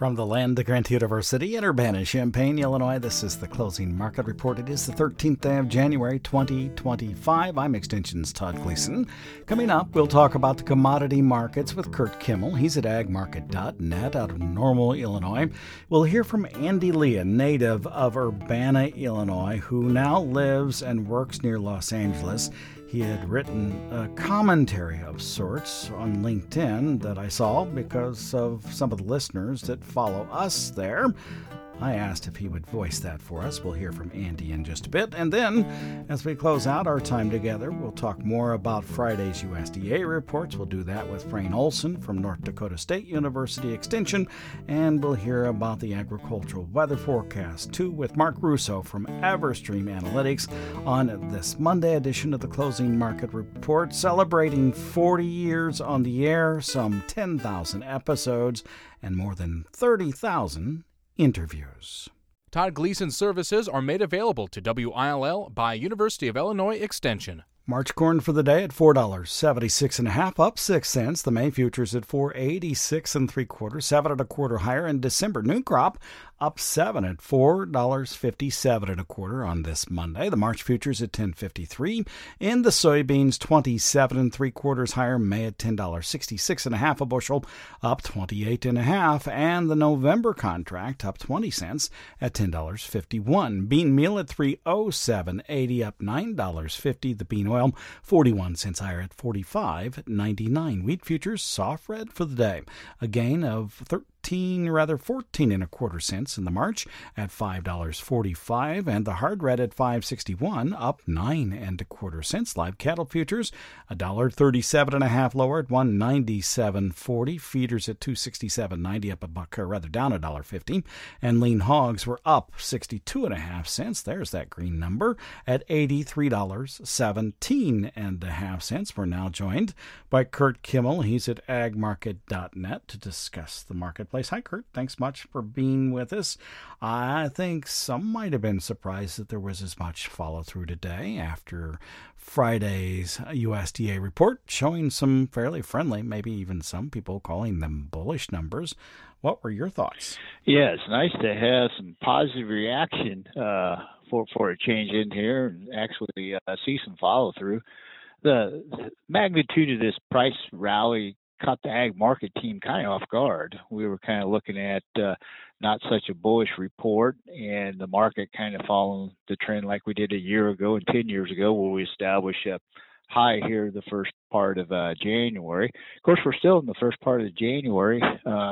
From the land of Grant University in Urbana-Champaign, Illinois, this is the Closing Market Report. It is the 13th day of January, 2025. I'm Extension's Todd Gleason. Coming up, we'll talk about the commodity markets with Kurt Kimmel. He's at agmarket.net out of Normal, Illinois. We'll hear from Andy Lee, a native of Urbana, Illinois, who now lives and works near Los Angeles. He had written a commentary of sorts on LinkedIn that I saw because of some of the listeners that follow us there. I asked if he would voice that for us. We'll hear from Andy in just a bit. And then, as we close out our time together, we'll talk more about Friday's USDA reports. We'll do that with Frayne Olson from North Dakota State University Extension. And we'll hear about the agricultural weather forecast, too, with Mark Russo from Everstream Analytics on this Monday edition of the Closing Market Report, celebrating 40 years on the air, some 10,000 episodes, and more than 30,000 interviews. Todd Gleason services are made available to WILL by University of Illinois Extension. March corn for the day at $4.76.5, up 6 cents. The May futures at $4.86 3/4, 7 1/4 higher. In December, new crop up 7 at $4.57 1/4 on this Monday. The March futures at $10.53. In the soybeans, 27 3/4 higher. May at $10.66.5 a bushel, up 28.5. And the November contract up 20 cents at $10.51. Bean meal at $3.0780, up $9.50. The bean oil 41 cents higher at $45.99. Wheat futures soft red for the day, a gain of 14 1/4 cents in the March at $5.45, and the hard red at $5.61, up 9 1/4 cents. Live cattle futures $1.37.5 lower at $197.40. Feeders at $267.90, up a buck, or rather down $1.50. And lean hogs were up 62.5 cents. There's that green number at $83.17.5 cents. We're now joined by Kurt Kimmel. He's at agmarket.net to discuss the marketplace. Hi, Kurt. Thanks much for being with us. I think some might have been surprised that there was as much follow-through today after Friday's USDA report showing some fairly friendly, maybe even some people calling them bullish numbers. What were your thoughts? Yeah, it's nice to have some positive reaction for a change in here and actually see some follow-through. The magnitude of this price rally caught the ag market team kind of off guard. We were kind of looking at not such a bullish report, and the market kind of following the trend like we did a year ago and 10 years ago, where we established a high here the first part of January. Of course, we're still in the first part of January.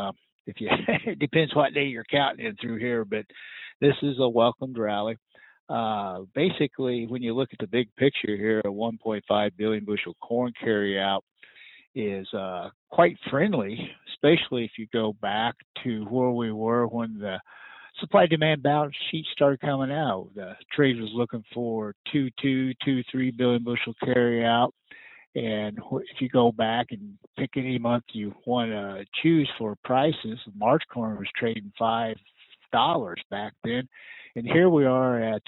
It depends what day you're counting in through here, but this is a welcomed rally. Basically, when you look at the big picture here, a 1.5 billion bushel corn carryout is quite friendly, especially if you go back to where we were when the supply-demand balance sheet started coming out. The trade was looking for 2.3 billion bushel carryout. And if you go back and pick any month you want to choose for prices, March corn was trading $5 back then. And here we are at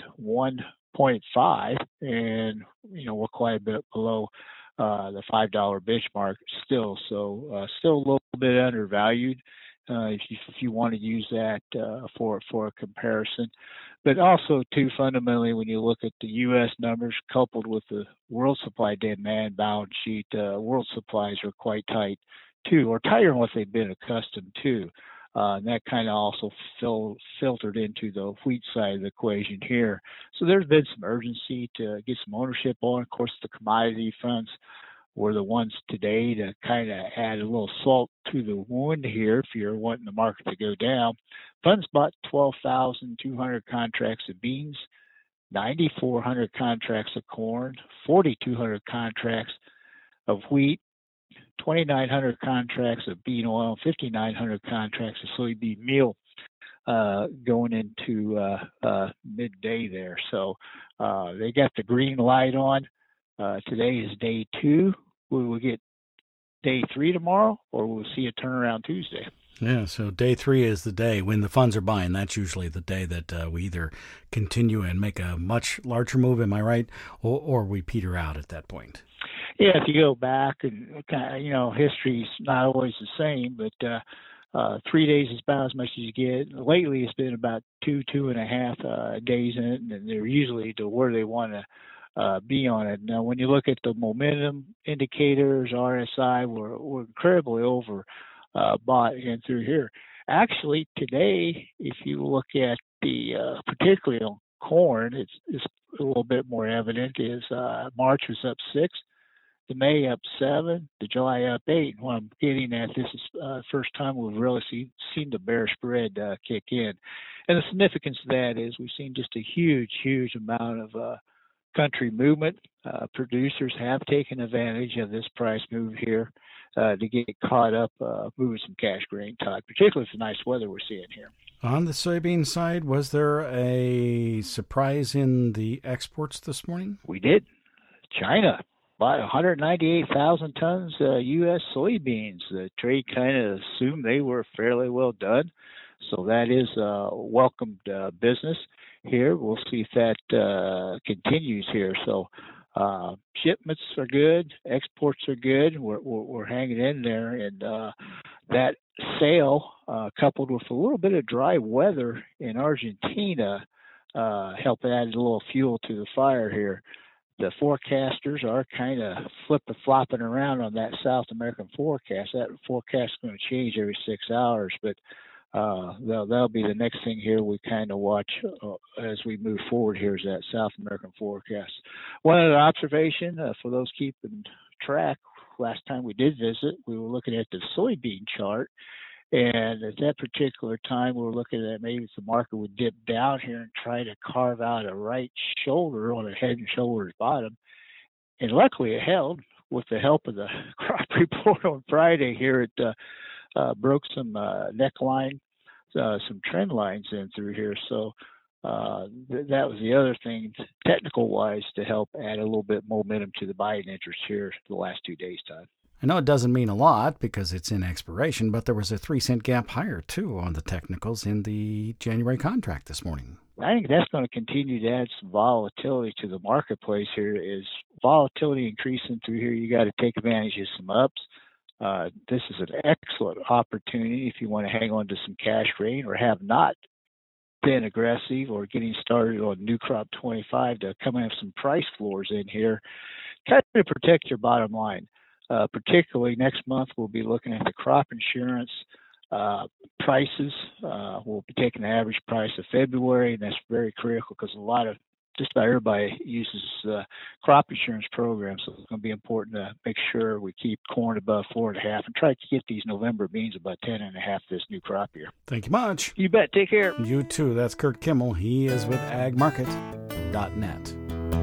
1.5, and we're quite a bit below the $5 benchmark still. So still a little bit undervalued if you want to use that for a comparison. But also, too, fundamentally, when you look at the U.S. numbers coupled with the world supply demand balance sheet, world supplies are quite tight, too, or tighter than what they've been accustomed to. And that kind of also filtered into the wheat side of the equation here. So there's been some urgency to get some ownership on. Of course, the commodity funds were the ones today to kind of add a little salt to the wound here if you're wanting the market to go down. Funds bought 12,200 contracts of beans, 9,400 contracts of corn, 4,200 contracts of wheat, 2,900 contracts of bean oil, 5,900 contracts of soybean meal going into midday there. So they got the green light on. Today is day 2. We will get day 3 tomorrow, or we'll see a turnaround Tuesday. Yeah, so day 3 is the day when the funds are buying. That's usually the day that we either continue and make a much larger move, am I right, or we peter out at that point. Yeah, if you go back and kind of, history's not always the same, but 3 days is about as much as you get. Lately, it's been about 2.5 days in it, and they're usually to where they want to be on it. Now, when you look at the momentum indicators, RSI, we're incredibly over bought in through here. Actually, today, if you look at the particularly on corn, it's a little bit more evident. Is March was up 6, the May up 7, the July up 8. What I'm getting at, this is the first time we've really seen the bear spread kick in, and the significance of that is we've seen just a huge amount of country movement. Producers have taken advantage of this price move here to get caught up moving some cash grain, Todd, particularly for the nice weather we're seeing here. On the soybean side, was there a surprise in the exports this morning? We did. China bought 198,000 tons U.S. soybeans. The trade kind of assumed they were fairly well done, so that is welcomed business here. We'll see if that continues here. So shipments are good, exports are good. We're hanging in there, and that sale, coupled with a little bit of dry weather in Argentina, helped add a little fuel to the fire here. The forecasters are kind of flopping around on that South American forecast. That forecast is going to change every 6 hours, but that'll be the next thing here we kind of watch as we move forward here is that South American forecast. One other observation for those keeping track, last time we did visit, we were looking at the soybean chart, and at that particular time we were looking at maybe the market would dip down here and try to carve out a right shoulder on a head and shoulders bottom, and luckily it held with the help of the crop report on Friday here. It broke some neckline, some trend lines in through here. So that was the other thing, technical-wise, to help add a little bit momentum to the buying interest here the last 2 days, Todd. I know it doesn't mean a lot because it's in expiration, but there was a 3-cent gap higher, too, on the technicals in the January contract this morning. I think that's going to continue to add some volatility to the marketplace here. Is volatility increasing through here, you got to take advantage of some ups. This is an excellent opportunity if you want to hang on to some cash grain or have not been aggressive or getting started on new crop 25 to come in with some price floors in here, kind of protect your bottom line. Particularly next month, we'll be looking at the crop insurance prices. We'll be taking the average price of February, and that's very critical because just about everybody uses crop insurance programs, so it's going to be important to make sure we keep corn above 4.5 and try to get these November beans above 10.5 this new crop year. Thank you much. You bet. Take care. You too. That's Kurt Kimmel. He is with agmarket.net.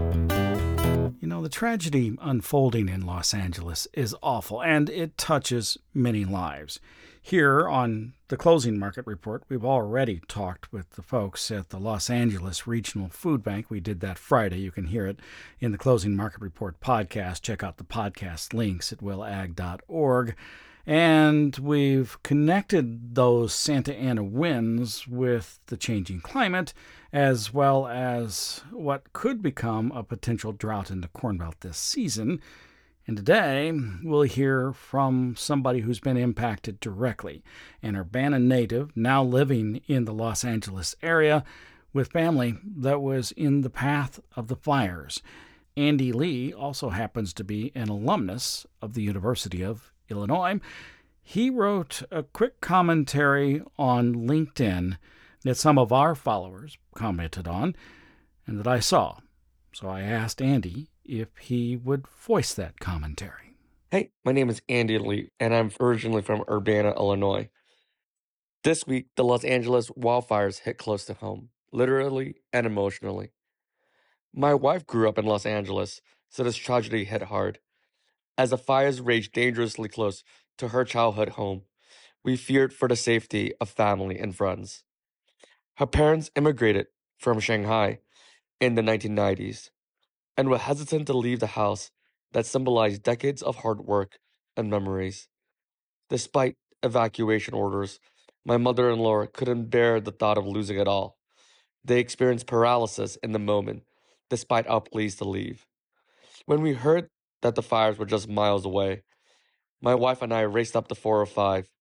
You know, the tragedy unfolding in Los Angeles is awful, and it touches many lives. Here on the Closing Market Report, we've already talked with the folks at the Los Angeles Regional Food Bank. We did that Friday. You can hear it in the Closing Market Report podcast. Check out the podcast links at willag.org. And we've connected those Santa Ana winds with the changing climate, as well as what could become a potential drought in the Corn Belt this season. And today, we'll hear from somebody who's been impacted directly, an Urbana native now living in the Los Angeles area with family that was in the path of the fires. Andy Lee also happens to be an alumnus of the University of Illinois. He wrote a quick commentary on LinkedIn that some of our followers commented on and that I saw. So I asked Andy if he would voice that commentary. Hey, my name is Andy Lee, and I'm originally from Urbana, Illinois. This week, the Los Angeles wildfires hit close to home, literally and emotionally. My wife grew up in Los Angeles, so this tragedy hit hard. As the fires raged dangerously close to her childhood home, we feared for the safety of family and friends. Her parents immigrated from Shanghai in the 1990s and were hesitant to leave the house that symbolized decades of hard work and memories. Despite evacuation orders, my mother-in-law couldn't bear the thought of losing it all. They experienced paralysis in the moment, despite our pleas to leave. When we heard that the fires were just miles away, my wife and I raced up the 405.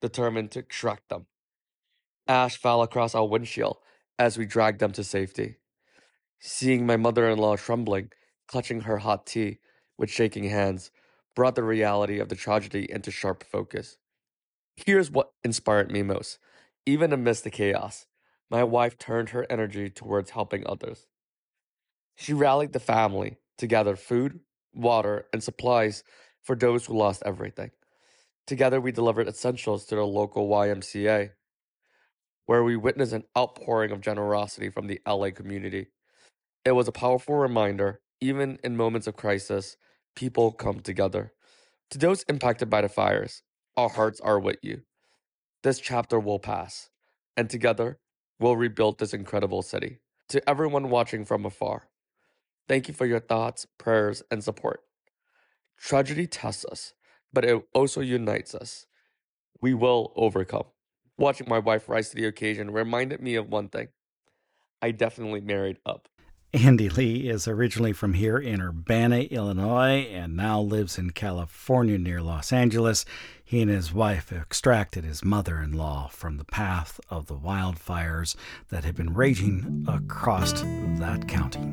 determined to extract them. Ash fell across our windshield as we dragged them to safety. Seeing my mother-in-law trembling, clutching her hot tea with shaking hands, brought the reality of the tragedy into sharp focus. Here's what inspired me most. Even amidst the chaos, my wife turned her energy towards helping others. She rallied the family to gather food, water, and supplies for those who lost everything. Together, we delivered essentials to the local YMCA, where we witnessed an outpouring of generosity from the LA community. It was a powerful reminder, even in moments of crisis, people come together. To those impacted by the fires, our hearts are with you. This chapter will pass, and together, we'll rebuild this incredible city. To everyone watching from afar, thank you for your thoughts, prayers, and support. Tragedy tests us, but it also unites us. We will overcome. Watching my wife rise to the occasion reminded me of one thing. I definitely married up. Andy Lee is originally from here in Urbana, Illinois, and now lives in California near Los Angeles. He and his wife extracted his mother-in-law from the path of the wildfires that had been raging across that county.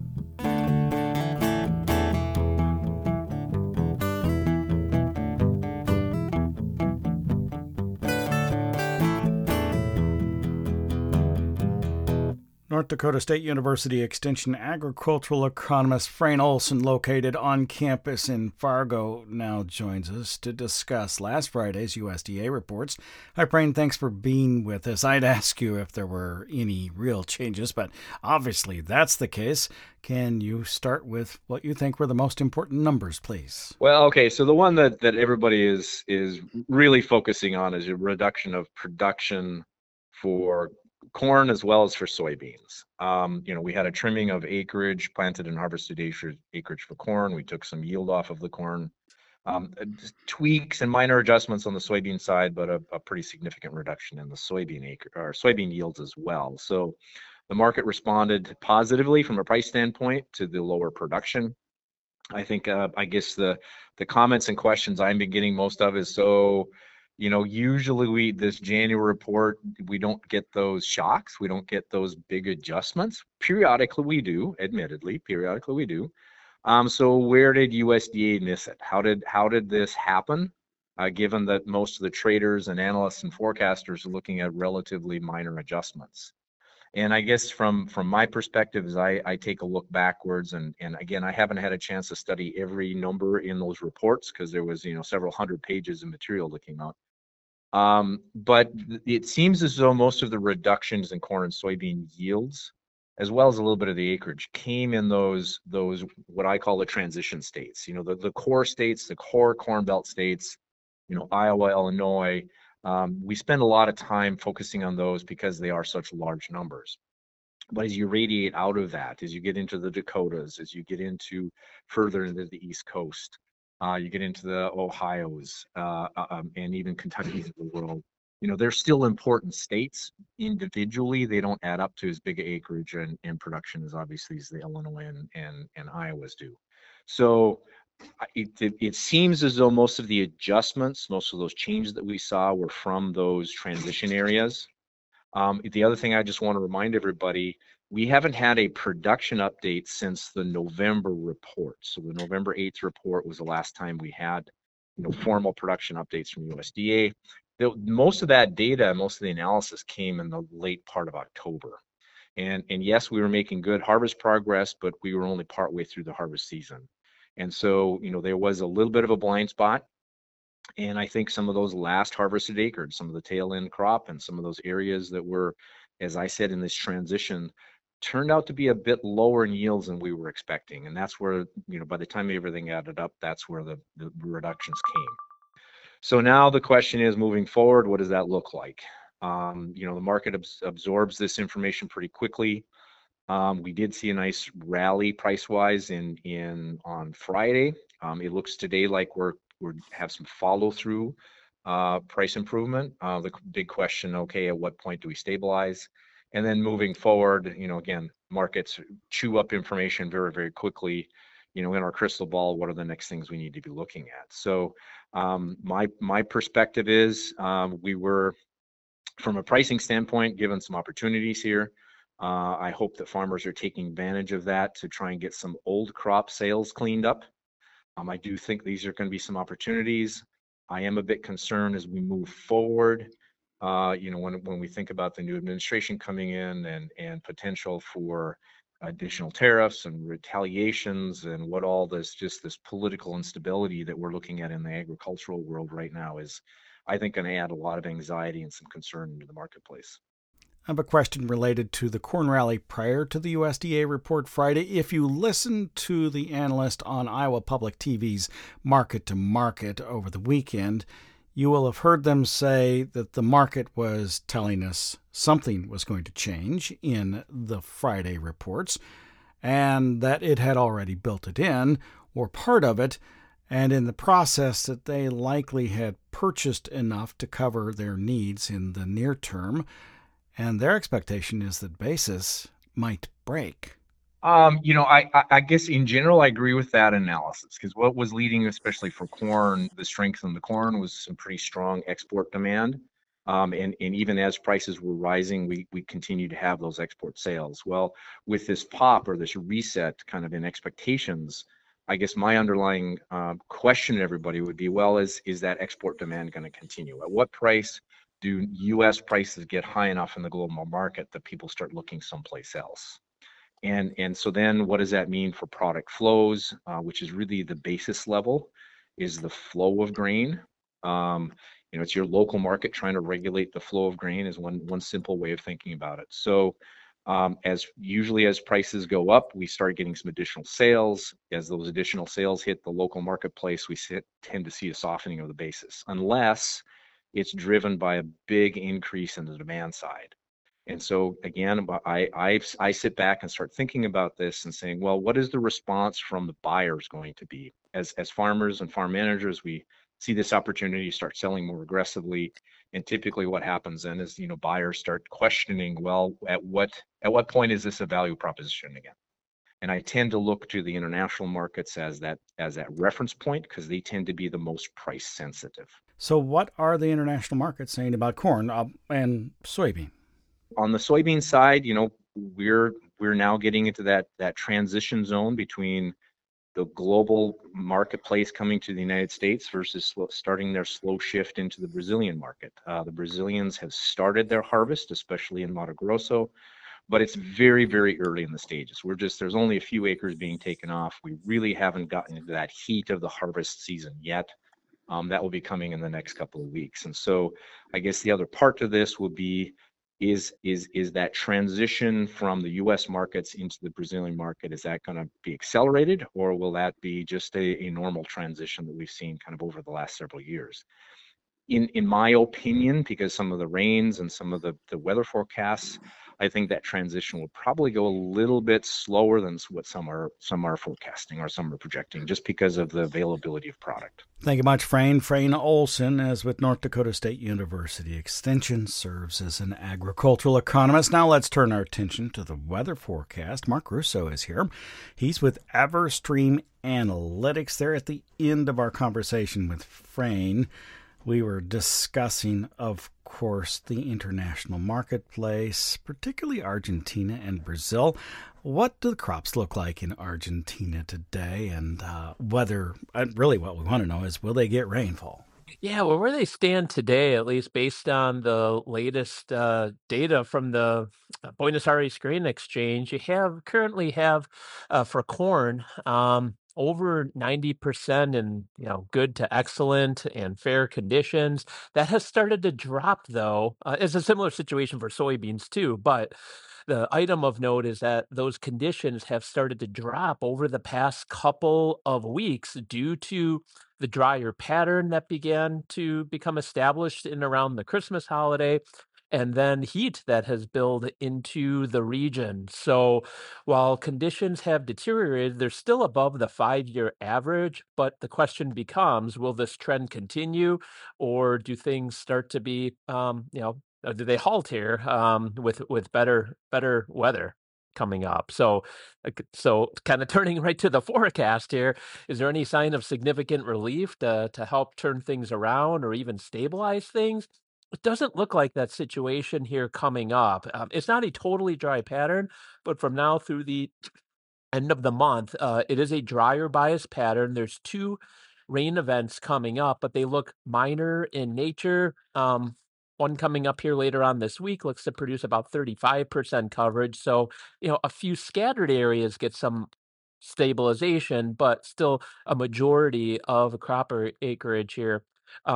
North Dakota State University Extension agricultural economist Frayne Olson, located on campus in Fargo, now joins us to discuss last Friday's USDA reports. Hi, Frayne. Thanks for being with us. I'd ask you if there were any real changes, but obviously that's the case. Can you start with what you think were the most important numbers, please? Well, okay, so the one that everybody is really focusing on is a reduction of production for corn as well as for soybeans. We had a trimming of acreage, planted and harvested acreage for corn. We took some yield off of the corn. Tweaks and minor adjustments on the soybean side, but a pretty significant reduction in the soybean yields as well. So the market responded positively from a price standpoint to the lower production. I think, I guess the comments and questions I've been getting most of is, usually this January report, we don't get those shocks. We don't get those big adjustments. Periodically we do, admittedly, so where did USDA miss it? How did this happen? Given that most of the traders and analysts and forecasters are looking at relatively minor adjustments. And I guess from my perspective, as I take a look backwards, and again, I haven't had a chance to study every number in those reports because there was several hundred pages of material that came out. But it seems as though most of the reductions in corn and soybean yields, as well as a little bit of the acreage, came in those what I call the transition states. The core states, the core Corn Belt states, Iowa, Illinois. We spend a lot of time focusing on those because they are such large numbers. But as you radiate out of that, as you get into the Dakotas, as you get into further into the East Coast, you get into the Ohio's and even Kentucky's of the world, they're still important states. Individually, they don't add up to as big acreage and production as obviously as the Illinois and Iowa's do. So it seems as though most of the adjustments, most of those changes that we saw were from those transition areas. The other thing I just want to remind everybody, we haven't had a production update since the November report. So the November 8th report was the last time we had formal production updates from USDA. Most of that data, most of the analysis came in the late part of October. And yes, we were making good harvest progress, but we were only partway through the harvest season. And so, there was a little bit of a blind spot. And I think some of those last harvested acres, some of the tail end crop and some of those areas that were, as I said, in this transition, turned out to be a bit lower in yields than we were expecting. And that's where, by the time everything added up, that's where the reductions came. So now the question is, moving forward, what does that look like? The market absorbs this information pretty quickly. We did see a nice rally price-wise on Friday. It looks today like we're have some follow-through price improvement. The big question, okay, at what point do we stabilize? And then moving forward, again, markets chew up information very, very quickly. in our crystal ball, what are the next things we need to be looking at? So my perspective is we were, from a pricing standpoint, given some opportunities here. I hope that farmers are taking advantage of that to try and get some old crop sales cleaned up. I do think these are going to be some opportunities. I am a bit concerned as we move forward. When we think about the new administration coming in and potential for additional tariffs and retaliations and what all this political instability that we're looking at in the agricultural world right now is, I think, going to add a lot of anxiety and some concern into the marketplace. I have a question related to the corn rally prior to the USDA report Friday. If you listen to the analyst on Iowa Public TV's Market to Market over the weekend, you will have heard them say that the market was telling us something was going to change in the Friday reports, and that it had already built it in, or part of it, and in the process that they likely had purchased enough to cover their needs in the near term. And their expectation is that basis might break. I guess in general, I agree with that analysis, because what was leading, especially for corn, the strength in the corn was some pretty strong export demand. And even as prices were rising, we continue to have those export sales. Well, with this pop or this reset kind of in expectations, I guess my underlying question to everybody would be, well, is that export demand going to continue? At what price do U.S. prices get high enough in the global market that people start looking someplace else? And so then what does that mean for product flows, which is really the basis level, is the flow of grain. It's your local market trying to regulate the flow of grain is one simple way of thinking about it. So as prices go up, we start getting some additional sales. As those additional sales hit the local marketplace, we tend to see a softening of the basis, unless it's driven by a big increase in the demand side. And so again, I sit back and start thinking about this and saying, well, what is the response from the buyers going to be? As farmers and farm managers, we see this opportunity to start selling more aggressively. And typically what happens then is, buyers start questioning, well, at what point is this a value proposition again? And I tend to look to the international markets as that reference point, because they tend to be the most price sensitive. So what are the international markets saying about corn and soybean? On the soybean side, we're now getting into that transition zone between the global marketplace coming to the United States versus starting their slow shift into the Brazilian market. The Brazilians have started their harvest, especially in Mato Grosso, but it's very, very early in the stages. There's only a few acres being taken off. We really haven't gotten into that heat of the harvest season yet. That will be coming in the next couple of weeks. And so I guess the other part to this will be, is that transition from the U.S. markets into the Brazilian market, is that going to be accelerated, or will that be just a normal transition that we've seen kind of over the last several years? In my opinion, because some of the rains and some of the weather forecasts, I think that transition will probably go a little bit slower than what some are forecasting or some are projecting, just because of the availability of product. Thank you much, Frayne. Frayne Olson is with North Dakota State University Extension, serves as an agricultural economist. Now let's turn our attention to the weather forecast. Mark Russo is here. He's with Everstream Analytics. There at the end of our conversation with Frayne, we were discussing, of course, the international marketplace, particularly Argentina and Brazil. What do the crops look like in Argentina today? And whether, really what we want to know is, will they get rainfall? Yeah, well, where they stand today, at least based on the latest data from the Buenos Aires Grain Exchange, you currently have for corn over 90% in good to excellent and fair conditions. That has started to drop, though. It's a similar situation for soybeans too, but the item of note is that those conditions have started to drop over the past couple of weeks due to the drier pattern that began to become established in around the Christmas holiday, and then heat that has built into the region. So while conditions have deteriorated, they're still above the 5-year average, but the question becomes, will this trend continue, or do things start to be, do they halt here with better weather? coming up. So kind of turning right to the forecast here, is there any sign of significant relief to help turn things around or even stabilize things? It doesn't look like that situation here coming up. It's not a totally dry pattern, but from now through the end of the month, it is a drier bias pattern. There's 2 rain events coming up, but they look minor in nature. One coming up here later on this week looks to produce about 35% coverage. So, a few scattered areas get some stabilization, but still a majority of acreage here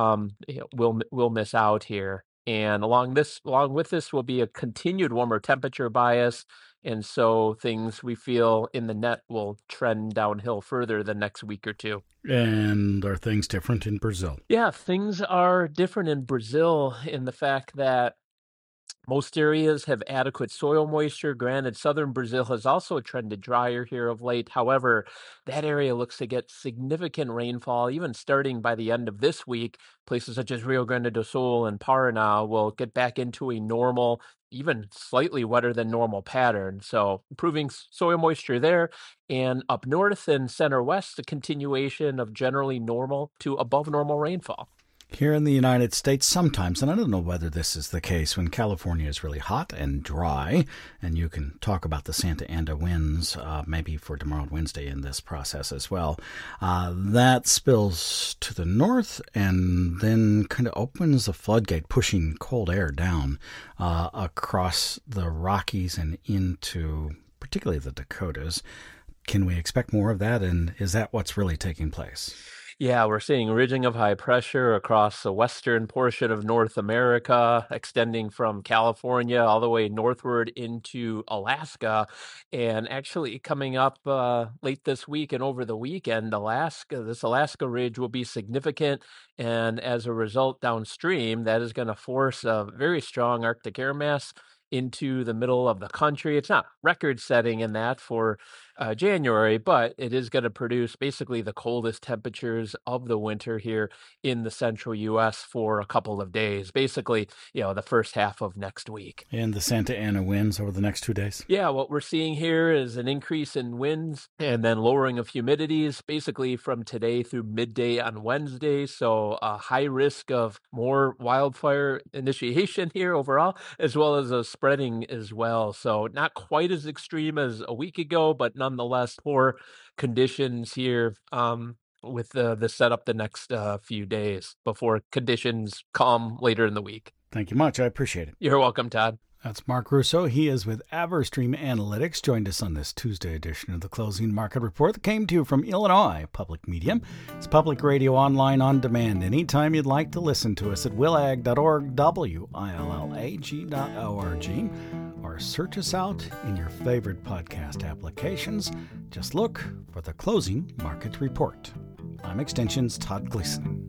will miss out here. And along with this will be a continued warmer temperature bias. And so things we feel in the net will trend downhill further the next week or two. And are things different in Brazil? Yeah, things are different in Brazil in the fact that most areas have adequate soil moisture. Granted, southern Brazil has also trended drier here of late. However, that area looks to get significant rainfall, even starting by the end of this week. Places such as Rio Grande do Sul and Paraná will get back into a normal, even slightly wetter than normal pattern. So improving soil moisture there. And up north and center west, a continuation of generally normal to above normal rainfall. Here in the United States, sometimes, and I don't know whether this is the case, when California is really hot and dry, and you can talk about the Santa Ana winds maybe for tomorrow Wednesday in this process as well, that spills to the north and then kind of opens a floodgate, pushing cold air down across the Rockies and into particularly the Dakotas. Can we expect more of that, and is that what's really taking place? Yeah, we're seeing ridging of high pressure across the western portion of North America, extending from California all the way northward into Alaska. And actually coming up late this week and over the weekend, this Alaska ridge will be significant. And as a result, downstream, that is going to force a very strong Arctic air mass into the middle of the country. It's not record setting in that for January, but it is going to produce basically the coldest temperatures of the winter here in the central U.S. for a couple of days, basically, the first half of next week. And the Santa Ana winds over the next 2 days? Yeah, what we're seeing here is an increase in winds and then lowering of humidities basically from today through midday on Wednesday. So a high risk of more wildfire initiation here overall, as well as a spreading as well. So not quite as extreme as a week ago, but nonetheless poor conditions here with the setup the next few days before conditions calm later in the week. Thank you much. I appreciate it. You're welcome, Todd. That's Mark Russo. He is with Averstream Analytics. Joined us on this Tuesday edition of the Closing Market Report that came to you from Illinois Public Media. It's public radio online on demand anytime you'd like to listen to us at willag.org, willag.org, or search us out in your favorite podcast applications. Just look for the Closing Market Report. I'm Extension's Todd Gleason.